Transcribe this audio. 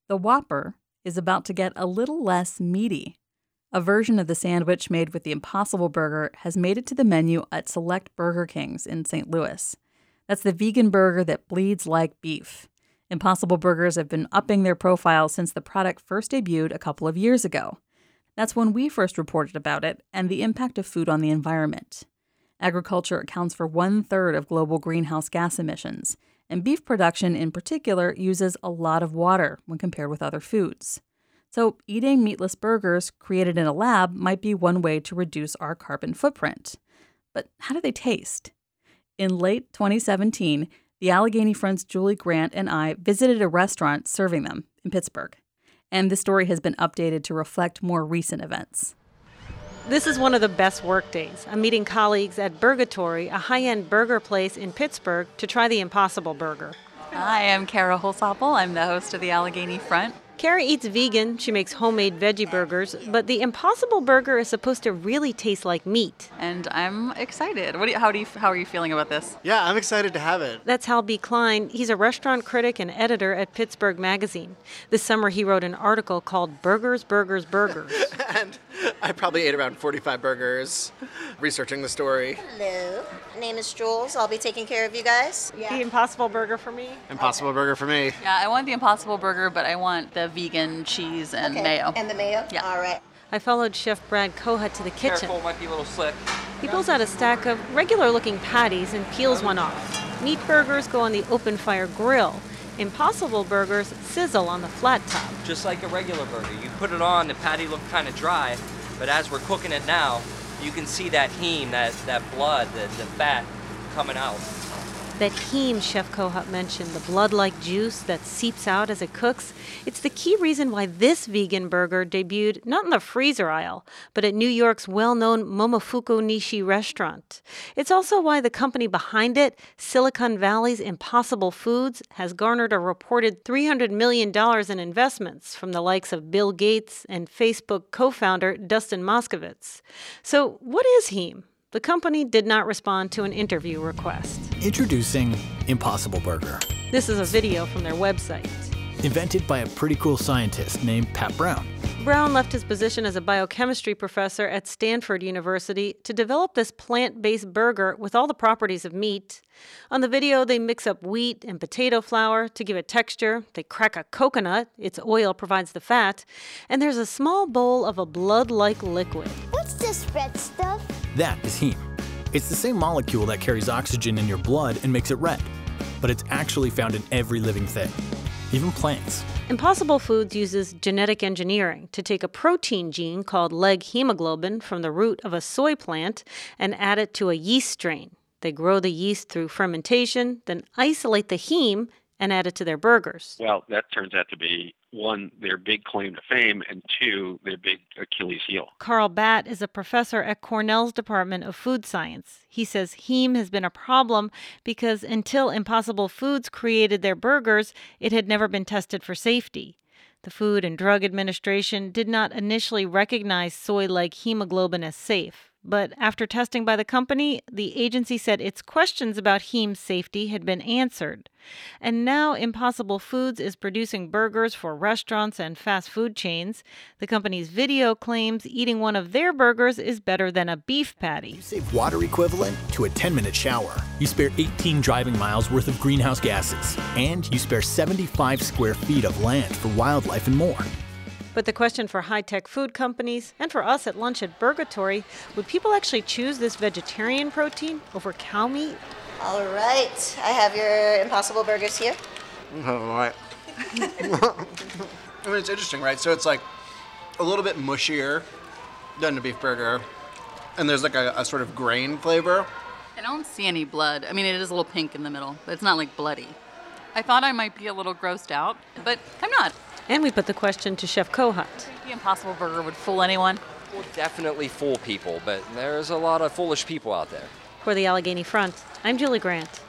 The Whopper is about to get a little less meaty. A version of the sandwich made with the Impossible Burger has made it to the menu at select Burger Kings in St. Louis. That's the vegan burger that bleeds like beef. Impossible Burgers have been upping their profile since the product first debuted a couple of years ago. That's when we first reported about it and the impact of food on the environment. Agriculture accounts for 1/3 of global greenhouse gas emissions, and beef production in particular uses a lot of water when compared with other foods. So eating meatless burgers created in a lab might be one way to reduce our carbon footprint. But how do they taste? In late 2017, the Allegheny Front's Julie Grant and I visited a restaurant serving them in Pittsburgh. And the story has been updated to reflect more recent events. This is one of the best work days. I'm meeting colleagues at Burgatory, a high-end burger place in Pittsburgh, to try the Impossible Burger. Hi, I'm Kara Holzapfel. I'm the host of the Allegheny Front. Kara eats vegan. She makes homemade veggie burgers, but the Impossible Burger is supposed to really taste like meat. And I'm excited. How are you feeling about this? Yeah, I'm excited to have it. That's Hal B. Klein. He's a restaurant critic and editor at Pittsburgh Magazine. This summer he wrote an article called Burgers, Burgers, Burgers. And I probably ate around 45 burgers researching the story. Hello, my name is Jules. I'll be taking care of you guys. The Impossible Burger for me? Impossible Burger for me. Yeah, I want the Impossible Burger, but I want the vegan cheese and mayo. And the mayo? Yeah. All right. I followed Chef Brad Kohut to the kitchen. Careful, might be a little slick. He pulls out a stack of regular-looking patties and peels one off. Meat burgers go on the open-fire grill. Impossible Burgers sizzle on the flat top. Just like a regular burger. You put it on, the patty looked kind of dry, but as we're cooking it now, you can see that heme, that blood, the fat coming out. That heme Chef Kohut mentioned, the blood-like juice that seeps out as it cooks, it's the key reason why this vegan burger debuted not in the freezer aisle, but at New York's well-known Momofuku Nishi restaurant. It's also why the company behind it, Silicon Valley's Impossible Foods, has garnered a reported $300 million in investments from the likes of Bill Gates and Facebook co-founder Dustin Moskovitz. So what is heme? The company did not respond to an interview request. Introducing Impossible Burger. This is a video from their website. Invented by a pretty cool scientist named Pat Brown. Brown left his position as a biochemistry professor at Stanford University to develop this plant-based burger with all the properties of meat. On the video, they mix up wheat and potato flour to give it texture. They crack a coconut. Its oil provides the fat. And there's a small bowl of a blood-like liquid. What's this red stuff? That is heme. It's the same molecule that carries oxygen in your blood and makes it red. But it's actually found in every living thing, even plants. Impossible Foods uses genetic engineering to take a protein gene called leg hemoglobin from the root of a soy plant and add it to a yeast strain. They grow the yeast through fermentation, then isolate the heme and add it to their burgers. Well, that turns out to be, one, their big claim to fame, and two, their big Achilles heel. Carl Batt is a professor at Cornell's Department of Food Science. He says heme has been a problem because until Impossible Foods created their burgers, it had never been tested for safety. The Food and Drug Administration did not initially recognize soy-like hemoglobin as safe. But after testing by the company, the agency said its questions about heme safety had been answered. And now Impossible Foods is producing burgers for restaurants and fast food chains. The company's video claims eating one of their burgers is better than a beef patty. You save water equivalent to a 10-minute shower. You spare 18 driving miles worth of greenhouse gases. And you spare 75 square feet of land for wildlife and more. But the question for high-tech food companies and for us at lunch at Burgatory, would people actually choose this vegetarian protein over cow meat? All right. I have your Impossible Burgers here. All right. I mean, it's interesting, right? So it's like a little bit mushier than a beef burger. And there's like a sort of grain flavor. I don't see any blood. I mean, it is a little pink in the middle, but it's not like bloody. I thought I might be a little grossed out, but I'm not. And we put the question to Chef Kohut. The Impossible Burger would fool anyone. Will definitely fool people, but there's a lot of foolish people out there. For the Allegheny Front, I'm Julie Grant.